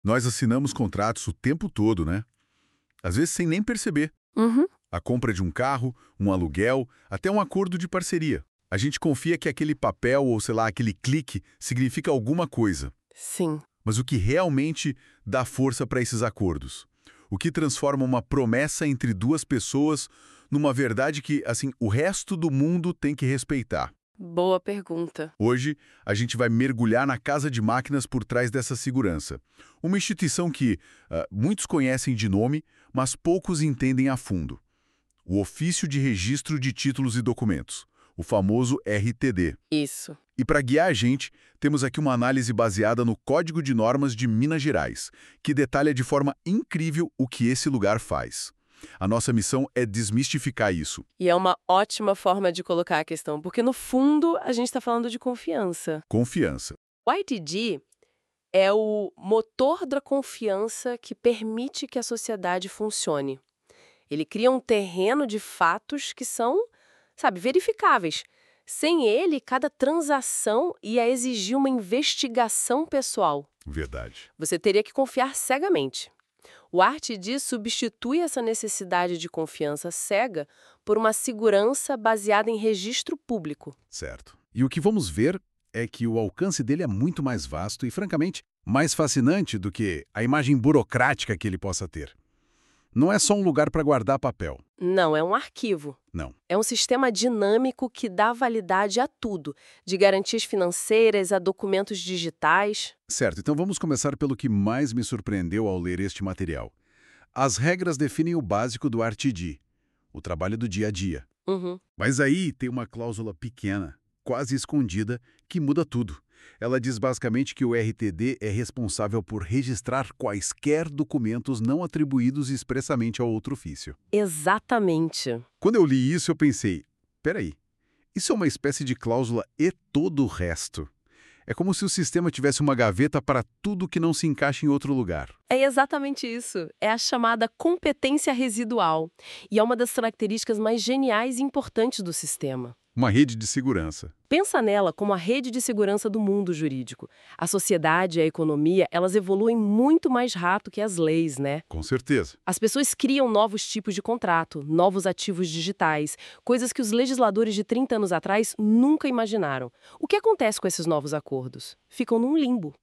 Nós assinamos contratos o tempo todo, né? Às vezes sem nem perceber. Uhum. A compra de um carro, um aluguel, até um acordo de parceria. A gente confia que aquele papel ou, sei lá, aquele clique significa alguma coisa. Sim. Mas o que realmente dá força para esses acordos? O que transforma uma promessa entre duas pessoas numa verdade que, assim, o resto do mundo tem que respeitar? Boa pergunta. Hoje, a gente vai mergulhar na casa de máquinas por trás dessa segurança. Uma instituição que muitos conhecem de nome, mas poucos entendem a fundo. O Ofício de Registro de Títulos e Documentos, o famoso RTD. Isso. E para guiar a gente, temos aqui uma análise baseada no Código de Normas de Minas Gerais, que detalha de forma incrível o que esse lugar faz. A nossa missão é desmistificar isso. E é uma ótima forma de colocar a questão, porque no fundo a gente está falando de confiança. Confiança. O ITD é o motor da confiança que permite que a sociedade funcione. Ele cria um terreno de fatos que são, verificáveis. Sem ele, cada transação ia exigir uma investigação pessoal. Verdade. Você teria que confiar cegamente. O RTD substitui essa necessidade de confiança cega por uma segurança baseada em registro público. Certo. E o que vamos ver é que o alcance dele é muito mais vasto e, francamente, mais fascinante do que a imagem burocrática que ele possa ter. Não é só um lugar para guardar papel. Não, é um arquivo. Não. É um sistema dinâmico que dá validade a tudo, de garantias financeiras a documentos digitais. Certo, então vamos começar pelo que mais me surpreendeu ao ler este material. As regras definem o básico do RTD, o trabalho do dia a dia. Uhum. Mas aí tem uma cláusula pequena, quase escondida, que muda tudo. Ela diz basicamente que o RTD é responsável por registrar quaisquer documentos não atribuídos expressamente ao outro ofício. Exatamente. Quando eu li isso, eu pensei, peraí, isso é uma espécie de cláusula e todo o resto. É como se o sistema tivesse uma gaveta para tudo que não se encaixa em outro lugar. É exatamente isso. É a chamada competência residual. E é uma das características mais geniais e importantes do sistema. Uma rede de segurança. Pensa nela como a rede de segurança do mundo jurídico. A sociedade e a economia, elas evoluem muito mais rápido que as leis, né? Com certeza. As pessoas criam novos tipos de contrato, novos ativos digitais, coisas que os legisladores de 30 anos atrás nunca imaginaram. O que acontece com esses novos acordos? Ficam num limbo.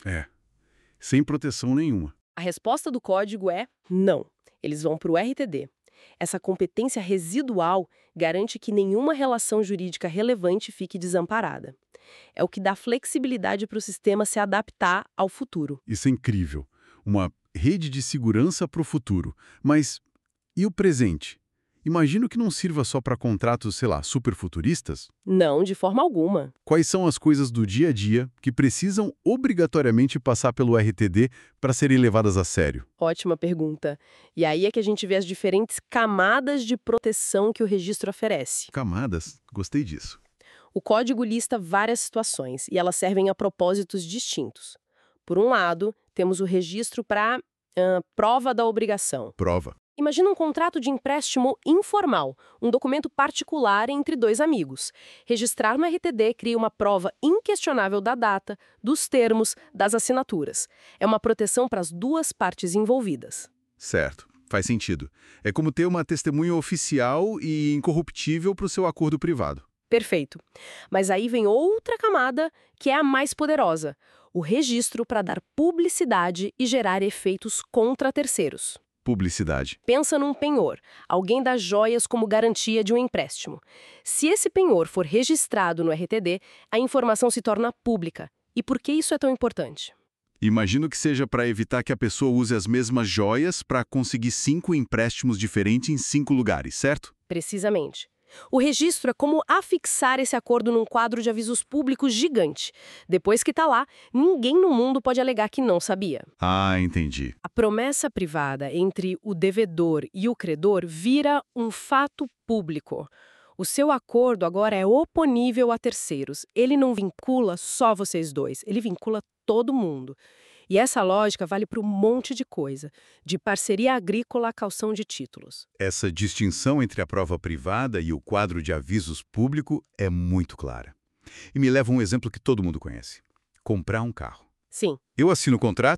Sem proteção nenhuma. A resposta do código é não. Eles vão para o RTD. Essa competência residual garante que nenhuma relação jurídica relevante fique desamparada. É o que dá flexibilidade para o sistema se adaptar ao futuro. Isso é incrível. Uma rede de segurança para o futuro. Mas e o presente? Imagino que não sirva só para contratos, sei lá, superfuturistas. Não, de forma alguma. Quais são as coisas do dia a dia que precisam obrigatoriamente passar pelo RTD para serem levadas a sério? Ótima pergunta. E aí é que a gente vê as diferentes camadas de proteção que o registro oferece. Camadas? Gostei disso. O código lista várias situações e elas servem a propósitos distintos. Por um lado, temos o registro para prova da obrigação. Prova. Imagina um contrato de empréstimo informal, um documento particular entre dois amigos. Registrar no RTD cria uma prova inquestionável da data, dos termos, das assinaturas. É uma proteção para as duas partes envolvidas. Certo. Faz sentido. É como ter uma testemunha oficial e incorruptível para o seu acordo privado. Perfeito. Mas aí vem outra camada, que é a mais poderosa. O registro para dar publicidade e gerar efeitos contra terceiros. Publicidade. Pensa num penhor. Alguém dá joias como garantia de um empréstimo. Se esse penhor for registrado no RTD, a informação se torna pública. E por que isso é tão importante? Imagino que seja para evitar que a pessoa use as mesmas joias para conseguir 5 empréstimos diferentes em 5 lugares, certo? Precisamente. O registro é como afixar esse acordo num quadro de avisos públicos gigante. Depois que está lá, ninguém no mundo pode alegar que não sabia. Ah, entendi. A promessa privada entre o devedor e o credor vira um fato público. O seu acordo agora é oponível a terceiros. Ele não vincula só vocês dois, ele vincula todo mundo. E essa lógica vale para um monte de coisa, de parceria agrícola à caução de títulos. Essa distinção entre a prova privada e o quadro de avisos público é muito clara. E me leva a um exemplo que todo mundo conhece. Comprar um carro. Sim. Eu assino o contrato,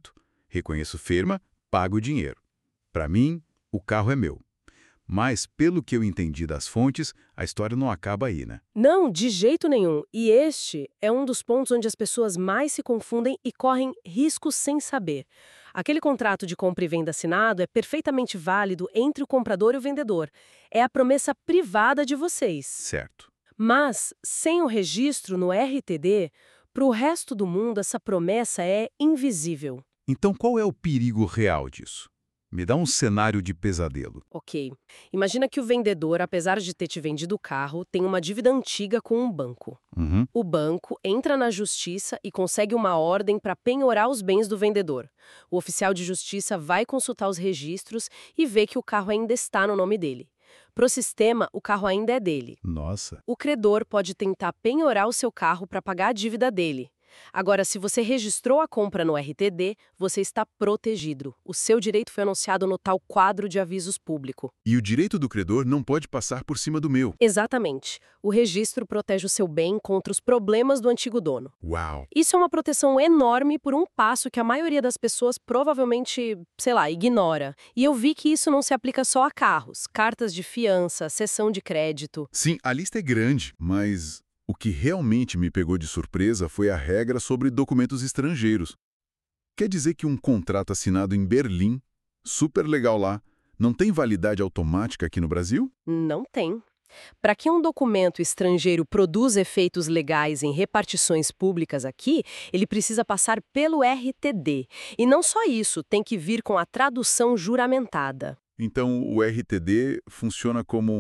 Reconheço firma, pago o dinheiro. Para mim, o carro é meu. Mas, pelo que eu entendi das fontes, a história não acaba aí, né? Não, de jeito nenhum. E este é um dos pontos onde as pessoas mais se confundem e correm riscos sem saber. Aquele contrato de compra e venda assinado é perfeitamente válido entre o comprador e o vendedor. É a promessa privada de vocês. Certo. Mas, sem o registro no RTD, para o resto do mundo essa promessa é invisível. Então, qual é o perigo real disso? Me dá um cenário de pesadelo. Ok. Imagina que o vendedor, apesar de ter te vendido o carro, tem uma dívida antiga com um banco. Uhum. O banco entra na justiça e consegue uma ordem para penhorar os bens do vendedor. O oficial de justiça vai consultar os registros e vê que o carro ainda está no nome dele. Para o sistema, o carro ainda é dele. Nossa. O credor pode tentar penhorar o seu carro para pagar a dívida dele. Agora, se você registrou a compra no RTD, você está protegido. O seu direito foi anunciado no tal quadro de avisos público. E o direito do credor não pode passar por cima do meu. Exatamente. O registro protege o seu bem contra os problemas do antigo dono. Uau! Isso é uma proteção enorme por um passo que a maioria das pessoas provavelmente, sei lá, ignora. E eu vi que isso não se aplica só a carros, cartas de fiança, cessão de crédito. Sim, a lista é grande, mas o que realmente me pegou de surpresa foi a regra sobre documentos estrangeiros. Quer dizer que um contrato assinado em Berlim, super legal lá, não tem validade automática aqui no Brasil? Não tem. Para que um documento estrangeiro produza efeitos legais em repartições públicas aqui, ele precisa passar pelo RTD. E não só isso, tem que vir com a tradução juramentada. Então o RTD funciona como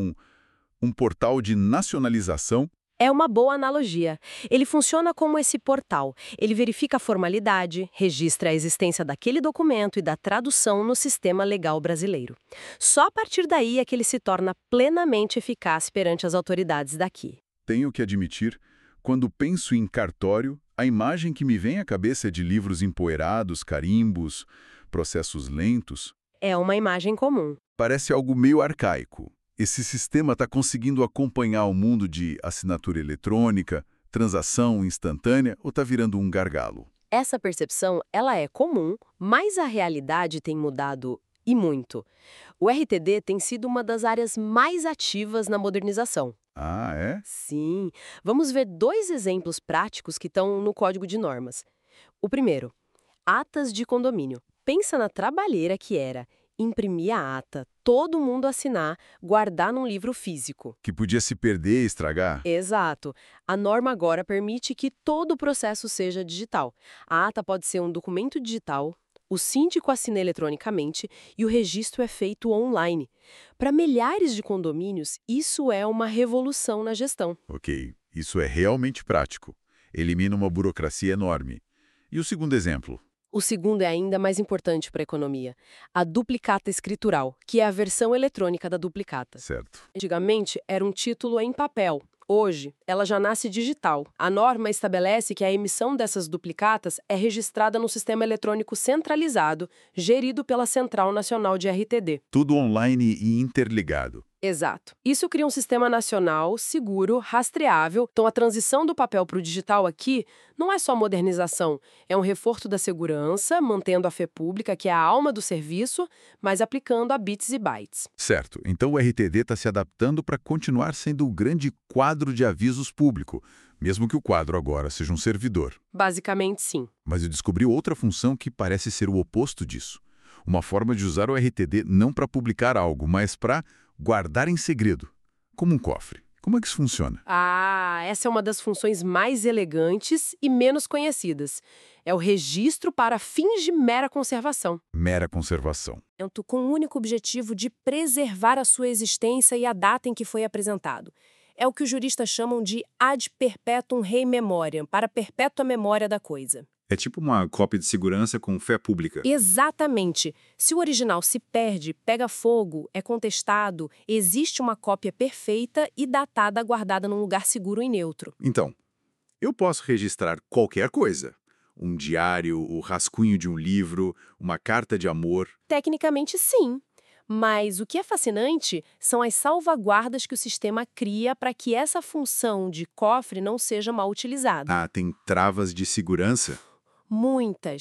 um portal de nacionalização. É uma boa analogia. Ele funciona como esse portal. Ele verifica a formalidade, registra a existência daquele documento e da tradução no sistema legal brasileiro. Só a partir daí é que ele se torna plenamente eficaz perante as autoridades daqui. Tenho que admitir, quando penso em cartório, a imagem que me vem à cabeça é de livros empoeirados, carimbos, processos lentos. É uma imagem comum. Parece algo meio arcaico. Esse sistema está conseguindo acompanhar o mundo de assinatura eletrônica, transação instantânea ou está virando um gargalo? Essa percepção, ela é comum, mas a realidade tem mudado e muito. O RTD tem sido uma das áreas mais ativas na modernização. Ah, é? Sim, vamos ver dois exemplos práticos que estão no Código de Normas. O primeiro, atas de condomínio. Pensa na trabalheira que era imprimir a ata, todo mundo assinar, guardar num livro físico. Que podia se perder e estragar? Exato. A norma agora permite que todo o processo seja digital. A ata pode ser um documento digital, o síndico assina eletronicamente e o registro é feito online. Para milhares de condomínios, isso é uma revolução na gestão. Ok, isso é realmente prático. Elimina uma burocracia enorme. E o segundo exemplo? O segundo é ainda mais importante para a economia. A duplicata escritural, que é a versão eletrônica da duplicata. Certo. Antigamente, era um título em papel. Hoje, ela já nasce digital. A norma estabelece que a emissão dessas duplicatas é registrada no sistema eletrônico centralizado, gerido pela Central Nacional de RTD. Tudo online e interligado. Exato. Isso cria um sistema nacional, seguro, rastreável. Então, a transição do papel para o digital aqui não é só modernização, é um reforço da segurança, mantendo a fé pública, que é a alma do serviço, mas aplicando a bits e bytes. Certo. Então o RTD está se adaptando para continuar sendo o grande quadro de avisos público, mesmo que o quadro agora seja um servidor. Basicamente, sim. Mas eu descobri outra função que parece ser o oposto disso. Uma forma de usar o RTD não para publicar algo, mas para guardar em segredo, como um cofre. Como é que isso funciona? Ah, essa é uma das funções mais elegantes e menos conhecidas. É o registro para fins de mera conservação. Mera conservação. Com o único objetivo de preservar a sua existência e a data em que foi apresentado. É o que os juristas chamam de ad perpetuum rei memoriam, para perpétua memória da coisa. É tipo uma cópia de segurança com fé pública. Exatamente. Se o original se perde, pega fogo, é contestado, existe uma cópia perfeita e datada guardada num lugar seguro e neutro. Então, eu posso registrar qualquer coisa. Um diário, o rascunho de um livro, uma carta de amor. Tecnicamente, sim. Mas o que é fascinante são as salvaguardas que o sistema cria para que essa função de cofre não seja mal utilizada. Ah, tem travas de segurança? Muitas.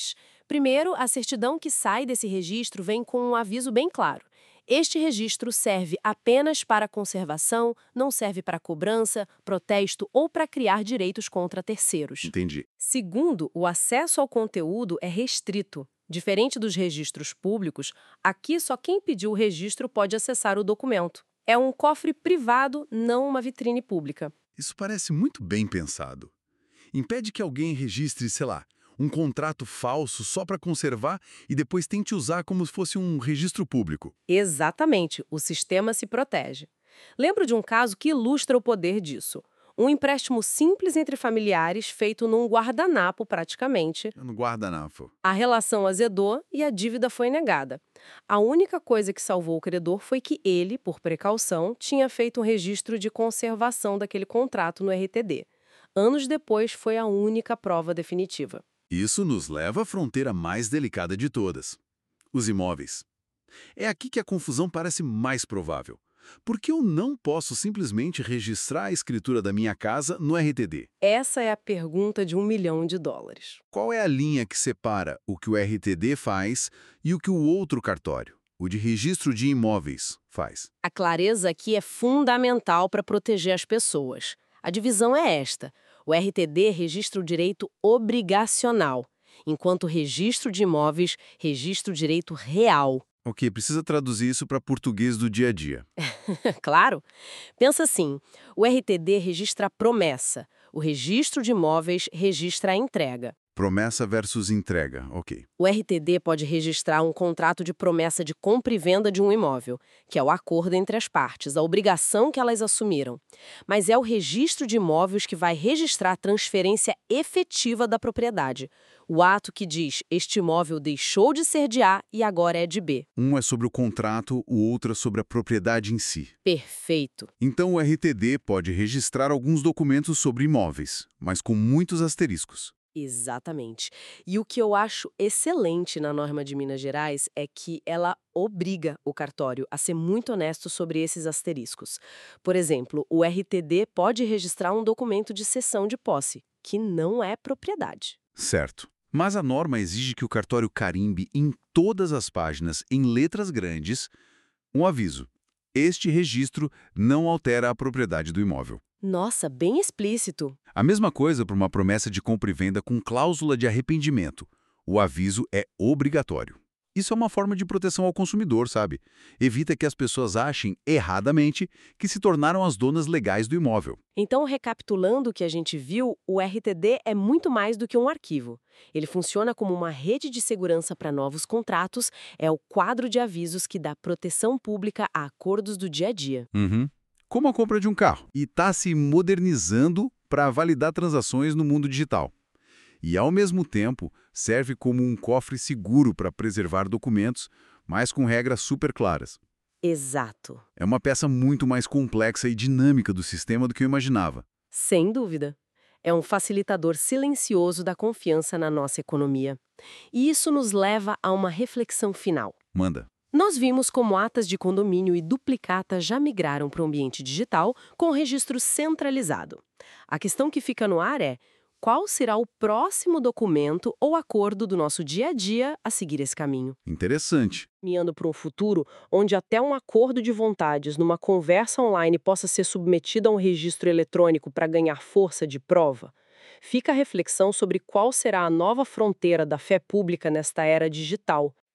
Primeiro, a certidão que sai desse registro vem com um aviso bem claro. Este registro serve apenas para conservação, não serve para cobrança, protesto ou para criar direitos contra terceiros. Entendi. Segundo, o acesso ao conteúdo é restrito. Diferente dos registros públicos, aqui só quem pediu o registro pode acessar o documento. É um cofre privado, não uma vitrine pública. Isso parece muito bem pensado. Impede que alguém registre, sei lá, um contrato falso só para conservar e depois tente usar como se fosse um registro público. Exatamente, o sistema se protege. Lembro de um caso que ilustra o poder disso. Um empréstimo simples entre familiares feito num guardanapo praticamente. No guardanapo. A relação azedou e a dívida foi negada. A única coisa que salvou o credor foi que ele, por precaução, tinha feito um registro de conservação daquele contrato no RTD. Anos depois foi a única prova definitiva. Isso nos leva à fronteira mais delicada de todas: os imóveis. É aqui que a confusão parece mais provável. Porque eu não posso simplesmente registrar a escritura da minha casa no RTD. Essa é a pergunta de $1 milhão. Qual é a linha que separa o que o RTD faz e o que o outro cartório, o de registro de imóveis, faz? A clareza aqui é fundamental para proteger as pessoas. A divisão é esta: o RTD registra o direito obrigacional, enquanto o registro de imóveis registra o direito real. Ok, precisa traduzir isso para português do dia a dia. Claro. Pensa assim, o RTD registra a promessa, o registro de imóveis registra a entrega. Promessa versus entrega, ok. O RTD pode registrar um contrato de promessa de compra e venda de um imóvel, que é o acordo entre as partes, a obrigação que elas assumiram. Mas é o registro de imóveis que vai registrar a transferência efetiva da propriedade. O ato que diz, este imóvel deixou de ser de A e agora é de B. Um é sobre o contrato, o outro é sobre a propriedade em si. Perfeito. Então o RTD pode registrar alguns documentos sobre imóveis, mas com muitos asteriscos. Exatamente. E o que eu acho excelente na norma de Minas Gerais é que ela obriga o cartório a ser muito honesto sobre esses asteriscos. Por exemplo, o RTD pode registrar um documento de cessão de posse, que não é propriedade. Certo. Mas a norma exige que o cartório carimbe em todas as páginas, em letras grandes, um aviso: este registro não altera a propriedade do imóvel. Nossa, bem explícito. A mesma coisa para uma promessa de compra e venda com cláusula de arrependimento. O aviso é obrigatório. Isso é uma forma de proteção ao consumidor, sabe? Evita que as pessoas achem, erradamente, que se tornaram as donas legais do imóvel. Então, recapitulando o que a gente viu, o RTD é muito mais do que um arquivo. Ele funciona como uma rede de segurança para novos contratos, é o quadro de avisos que dá proteção pública a acordos do dia a dia. Como a compra de um carro. E está se modernizando para validar transações no mundo digital. E, ao mesmo tempo, serve como um cofre seguro para preservar documentos, mas com regras super claras. Exato. É uma peça muito mais complexa e dinâmica do sistema do que eu imaginava. Sem dúvida. É um facilitador silencioso da confiança na nossa economia. E isso nos leva a uma reflexão final. Manda. Nós vimos como atas de condomínio e duplicata já migraram para o ambiente digital com registro centralizado. A questão que fica no ar é: qual será o próximo documento ou acordo do nosso dia a dia a seguir esse caminho? Interessante. Caminhando para um futuro onde até um acordo de vontades numa conversa online possa ser submetido a um registro eletrônico para ganhar força de prova? Fica a reflexão sobre qual será a nova fronteira da fé pública nesta era digital.